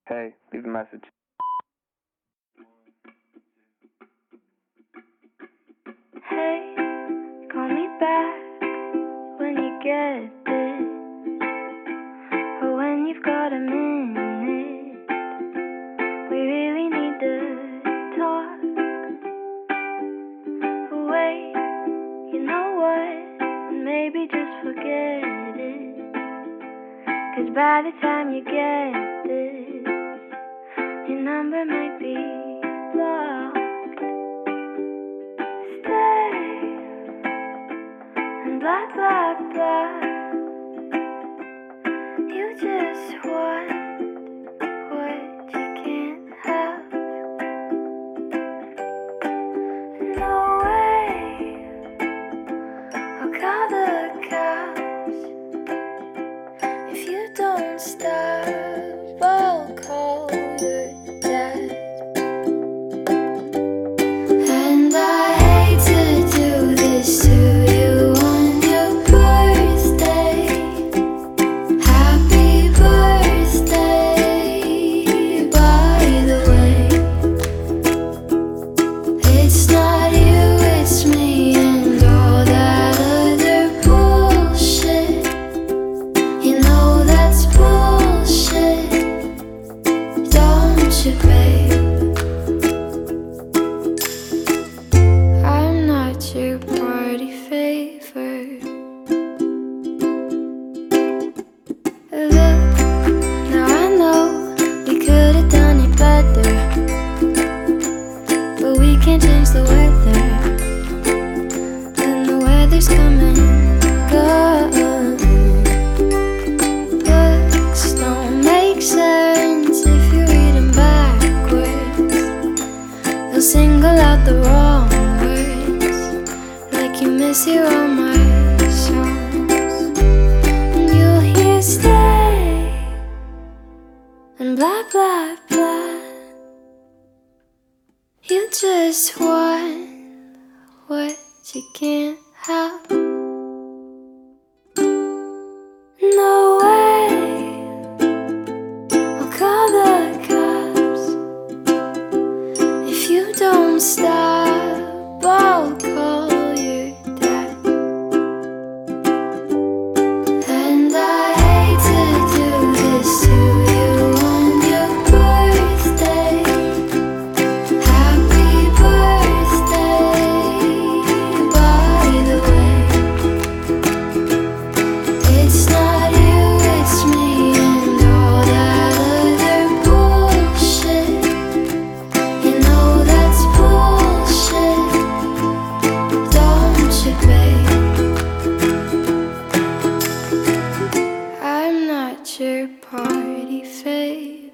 Hey, leave a message. Hey, call me back when you get this, or when you've got a minute. We really need to talk. Wait, you know what? Maybe just forget it. 'Cause by the time you get this, your number might be blocked. Stay and blah blah blah. You just want what you can't have. No way, I'll call the cops. If you don't stop, I'll call your dad. And I hate to do this to you on your birthday. Happy birthday, by the way. It's not you, it's me and all that other bullshit. You know that's bullshit, don't you, babe? I'm not your party favor. Look, now I know we could have done it better, but we can't change the weather, and the weather's coming. Books don't make sense if you read them backwards. They'll single out the wrong words, like you mishear all my songs. And you'll hear stay and blah blah blah. You just want what you can't have. No way, I'll call the cops. If you don't stop, I'll call your dad. And I hate to do this to you on your birthday. Happy birthday, by the way. It's not you, it's me and all that other bullshit. You know that's bullshit, don't you, babe? I'm not your party favor.